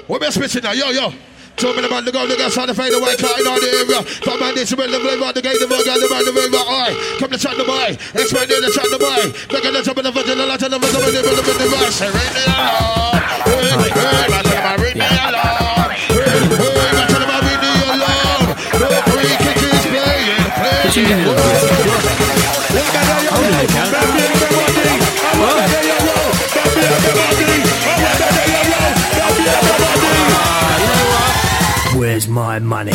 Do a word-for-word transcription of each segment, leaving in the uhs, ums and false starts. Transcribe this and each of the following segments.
What best bitching now? Yo, yo. Two minutes about the go, the gas on the fade away, cutting on the area. Come on, this is where the flavor, the gate, the bug, the man, the river. Oi, come to chat the boy. Expand in the chat the boy. Back in the top of the foot, the lot of the foot, the foot, the foot, the rush. Ring me along. Hey, hey, man, tell them I ring me along. Hey, hey, man, tell them I ring me along. No free kick is playing, playing. Where's my money?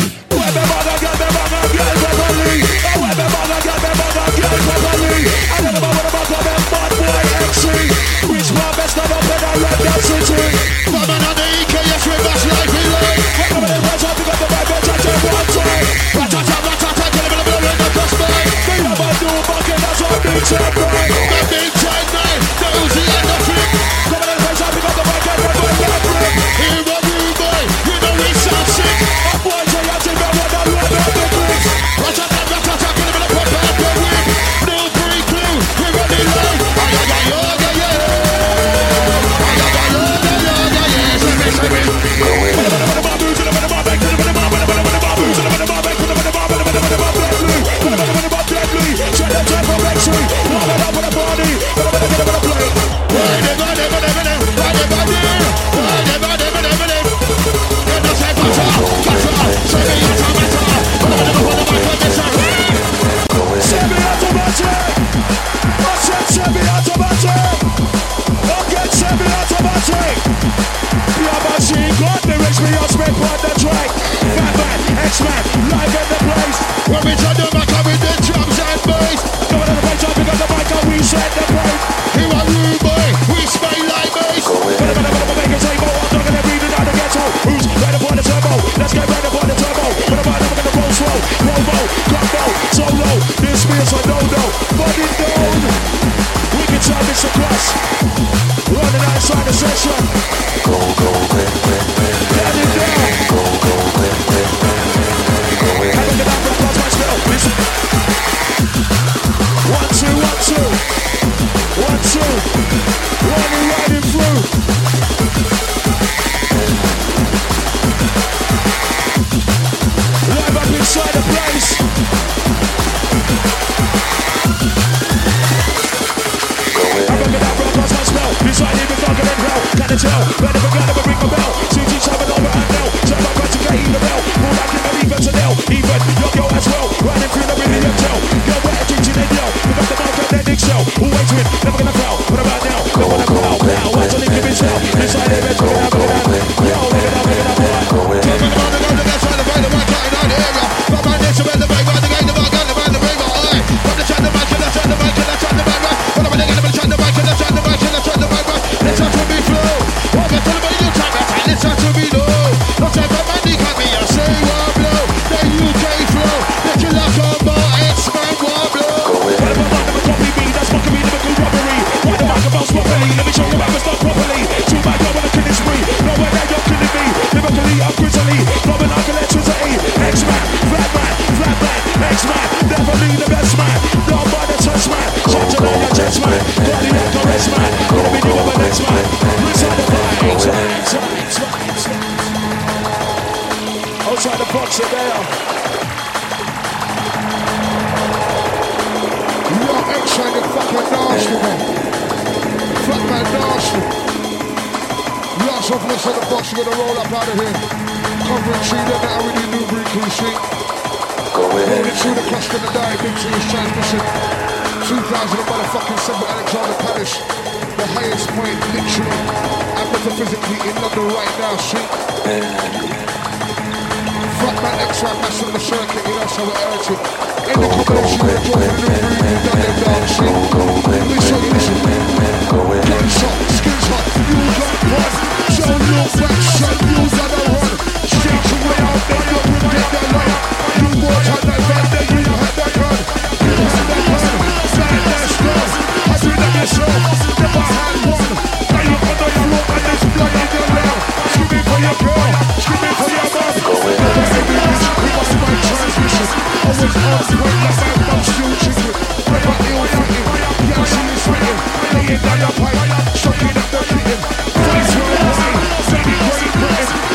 Stuck in the pipe, stuck in the kitten. Face worldwide, sending Great Britain.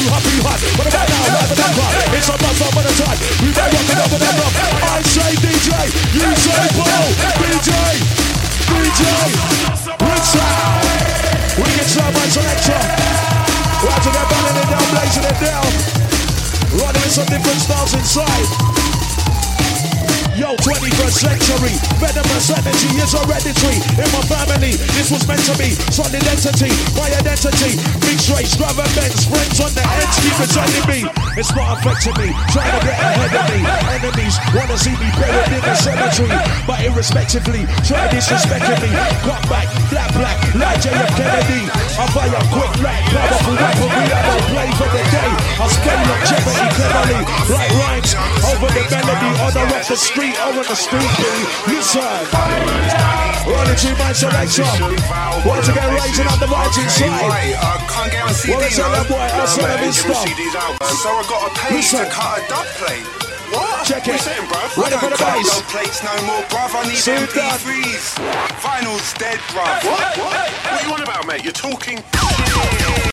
too hot, be hot. What about now? Rather than hot. It's a bus over the time. We don't rock it over the rock. I say D J, you say Paul. D J, D J, Rich Sound. We get so much selection. Right to get burning it down, blazing it down. Running with some different styles inside. Yo, twenty-first century, venomous energy is hereditary. In my family, this was meant to be solid entity, my identity. Big straight, extravagance, friends on the edge keep pretending me. It's not affecting me, trying to get ahead of me. Enemies wanna see me buried in the cemetery, but irrespectively, try disrespecting me. Cut back, black, black, like J F Kennedy. I fire quick, like powerful weaponry. I don't play for the day. I scale up jeopardy cleverly, like rhymes over the melody on the rock the street. Over the street, listen. Running to my selection. Want to get raising on the right side. What is that boy? I saw him his stuff. So I got a page to cut a dub plate. What? Check it. Ready for the bass. No plates no more, bruv. I need M P threes. Vinyl's dead, bruv. What? What? What are you on about, mate? You're talking.